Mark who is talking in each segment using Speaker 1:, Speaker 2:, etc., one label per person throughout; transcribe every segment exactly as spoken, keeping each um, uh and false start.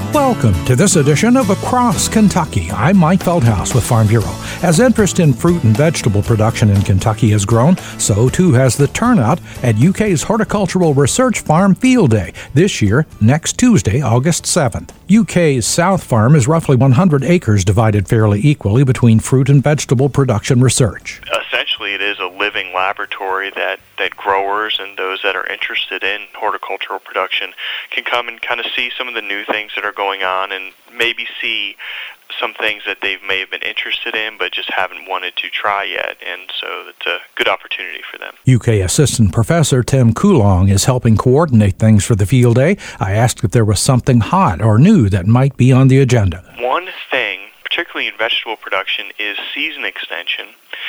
Speaker 1: Welcome to this edition of Across Kentucky. I'm Mike Feldhaus with Farm Bureau. As interest in fruit and vegetable production in Kentucky has grown, so too has the turnout at U K's Horticultural Research Farm Field Day, this year, next Tuesday, August seventh. U K's South Farm is roughly one hundred acres divided fairly equally between fruit and vegetable production research.
Speaker 2: Essentially, it is a living laboratory that, that growers and those that are interested in horticultural production can come and kind of see some of the new things that are going on and maybe see some things that they may have been interested in but just haven't wanted to try yet, and so it's a good opportunity for them.
Speaker 1: U K Assistant Professor Tim Coulong is helping coordinate things for the field day. I asked if there was something hot or new that might be on the agenda.
Speaker 2: One thing, particularly in vegetable production, is season extension,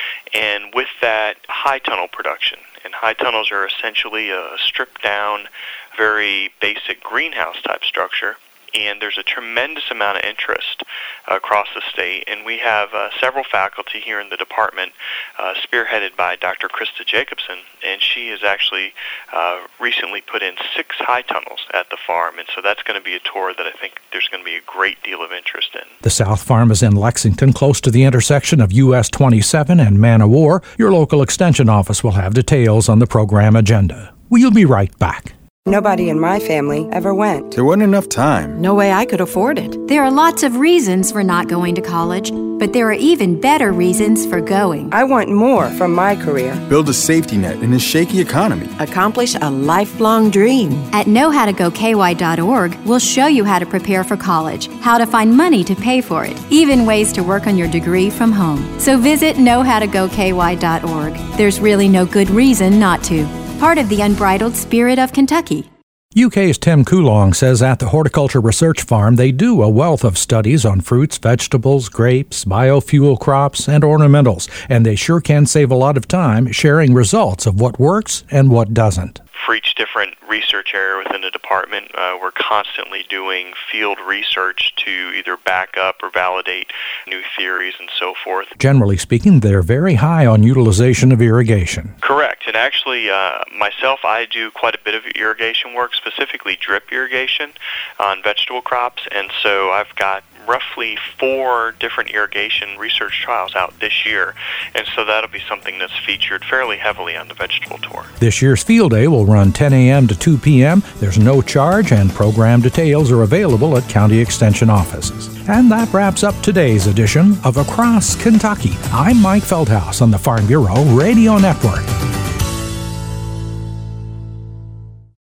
Speaker 2: and with that, high tunnel production. And high tunnels are essentially a stripped-down, very basic greenhouse-type structure. And there's a tremendous amount of interest uh, across the state, and we have uh, several faculty here in the department, uh, spearheaded by Doctor Krista Jacobson, and she has actually uh, recently put in six high tunnels at the farm, and so that's going to be a tour that I think there's going to be a great deal of interest in.
Speaker 1: The South Farm is in Lexington, close to the intersection of U S twenty-seven and Man o' War. Your local extension office will have details on the program agenda. We'll be right back.
Speaker 3: Nobody in my family ever went.
Speaker 4: There wasn't enough time.
Speaker 5: No way I could afford it.
Speaker 6: There are lots of reasons for not going to college, but there are even better reasons for going.
Speaker 3: I want more from my career.
Speaker 4: Build a safety net in a shaky economy.
Speaker 5: Accomplish a lifelong dream.
Speaker 6: At know how to go K Y dot org, we'll show you how to prepare for college, how to find money to pay for it, even ways to work on your degree from home. So visit know how to go K Y dot org. There's really no good reason not to. Part of the unbridled spirit of Kentucky.
Speaker 1: U K's Tim Coulong says at the Horticulture Research Farm they do a wealth of studies on fruits, vegetables, grapes, biofuel crops, and ornamentals, and they sure can save a lot of time sharing results of what works and what doesn't.
Speaker 2: For each different research area within the department, uh, we're constantly doing field research to either back up or validate new theories and so forth.
Speaker 1: Generally speaking, they're very high on utilization of irrigation.
Speaker 2: Correct. And actually, uh, myself, I do quite a bit of irrigation work, specifically drip irrigation on vegetable crops. And so I've got roughly four different irrigation research trials out this year. And so that'll be something that's featured fairly heavily on the vegetable tour.
Speaker 1: This year's field day will run ten a.m. to two p.m. There's no charge, and program details are available at county extension offices. And that wraps up today's edition of Across Kentucky. I'm Mike Feldhaus on the Farm Bureau Radio Network.